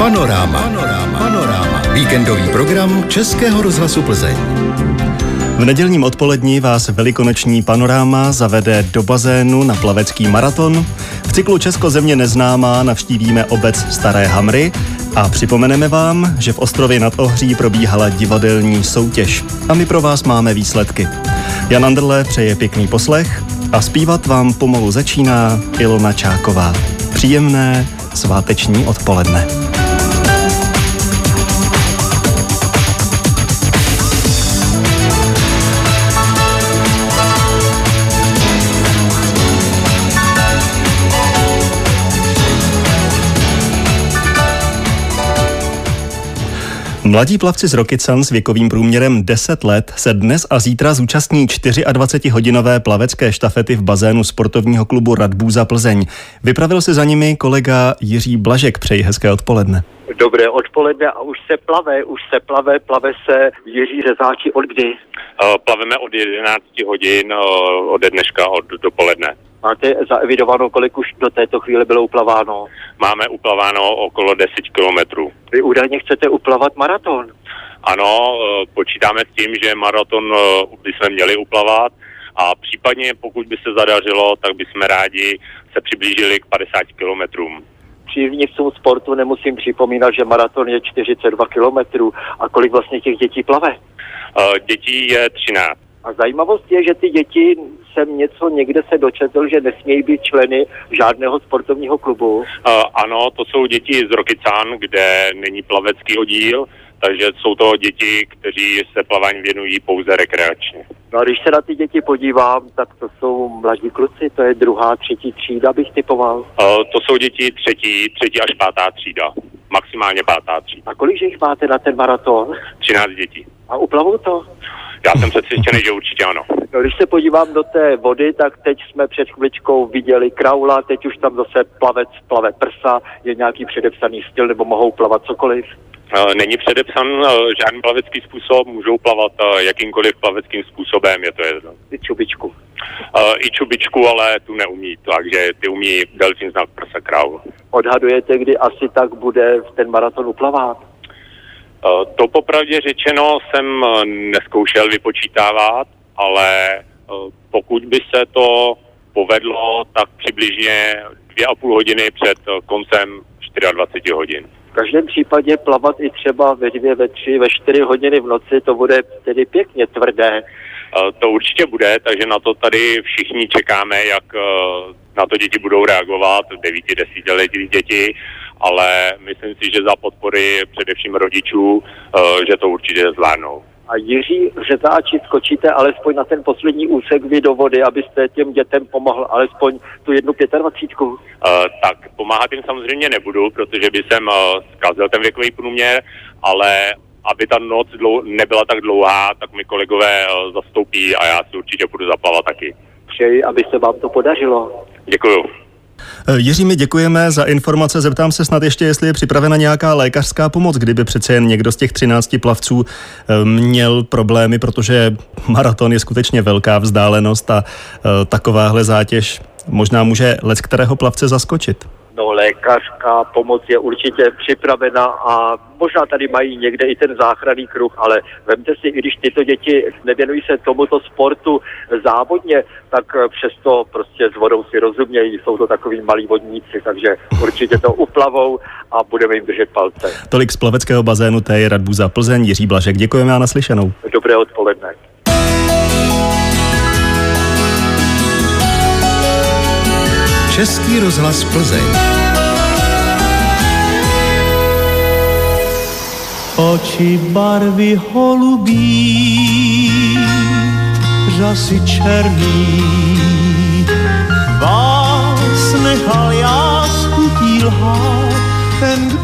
Panorama. Víkendový program Českého rozhlasu Plzeň. V nedělním odpoledni vás velikonoční Panorama zavede do bazénu na plavecký maraton. V cyklu Česko země neznámá navštívíme obec Staré Hamry a připomeneme vám, že v Ostrově nad Ohří probíhala divadelní soutěž. A my pro vás máme výsledky. Jan Anderle přeje pěkný poslech a zpívat vám pomalu začíná Ilona Čáková. Příjemné sváteční odpoledne. Mladí plavci z Rokycan s věkovým průměrem 10 let se dnes a zítra zúčastní 24hodinové plavecké štafety v bazénu sportovního klubu Radbůza Plzeň. Vypravil se za nimi kolega Jiří Blažek. Přeji hezké odpoledne. Dobré odpoledne a už se plave se Jiří Řezáči od kdy? Plaveme od 11 hodin ode dneška od dopoledne. Máte zaevidováno, kolik už do této chvíle bylo uplaváno? Máme uplaváno okolo 10 kilometrů. Vy údajně chcete uplavat maraton? Ano, počítáme s tím, že maraton bychom měli uplavat a případně pokud by se zadařilo, tak bychom rádi se přiblížili k 50 kilometrům. Příznivcům sportu nemusím připomínat, že maraton je 42 kilometrů. A kolik vlastně těch dětí plave? Dětí je 13. A zajímavost je, že ty děti, někde se dočetl, že nesmějí být členy žádného sportovního klubu. Ano, to jsou děti z Rokycan, kde není plavecký oddíl, takže jsou to děti, kteří se plavání věnují pouze rekreačně. No a když se na ty děti podívám, tak to jsou mladí kluci, to je 2., 3. třída, bych typoval. To jsou děti 3. až 5. třída, maximálně 5. třída. A kolik jich máte na ten maraton? 13 dětí. A uplavou to? Já jsem přesvědčený, že určitě ano. No, když se podívám do té vody, tak teď jsme před chviličkou viděli kraula, teď už tam zase plave prsa, je nějaký předepsaný styl, nebo mohou plavat cokoliv? Není předepsan žádný plavecký způsob, můžou plavat jakýmkoliv plaveckým způsobem, je to jedno. I čubičku. I čubičku, ale tu neumí, takže ty umí delfín, znak, prsa, kraul. Odhadujete, kdy asi tak bude ten maraton uplavát? To popravdě řečeno jsem neskoušel vypočítávat, ale pokud by se to povedlo, tak přibližně 2,5 hodiny před koncem 24 hodin. V každém případě plavat i třeba ve 2, ve 3, ve 4 hodiny v noci, to bude tedy pěkně tvrdé. To určitě bude, takže na to tady všichni čekáme, jak na to děti budou reagovat, 9-10 letí děti, ale myslím si, že za podpory především rodičů, že to určitě zvládnou. A Jiří Řezáči, skočíte alespoň na ten poslední úsek vy do vody, abyste těm dětem pomohl alespoň tu 1 25. Tak pomáhat jim samozřejmě nebudu, protože by jsem zkazil ten věkový průměr, ale aby ta noc nebyla tak dlouhá, tak mi kolegové zastoupí a já si určitě budu zaplavat taky. Přeji, aby se vám to podařilo. Děkuju. Jiří, my děkujeme za informace. Zeptám se snad ještě, jestli je připravena nějaká lékařská pomoc, kdyby přece jen někdo z těch 13 plavců měl problémy, protože maraton je skutečně velká vzdálenost a takováhle zátěž možná může leckterého plavce zaskočit. No, lékařská pomoc je určitě připravena a možná tady mají někde i ten záchranný kruh, ale vemte si, i když tyto děti nevěnují se tomuto sportu závodně, tak přesto prostě s vodou si rozumějí, jsou to takový malí vodníci, takže určitě to uplavou a budeme jim držet palce. Tolik z plaveckého bazénu té Radbůza Plzeň, Jiří Blažek. Děkujeme a naslyšenou. Dobré odpoledne. Český rozhlas Plzeň. Oči barvy holubí, řasy černý, vás nechal já s chutí lhát, ten,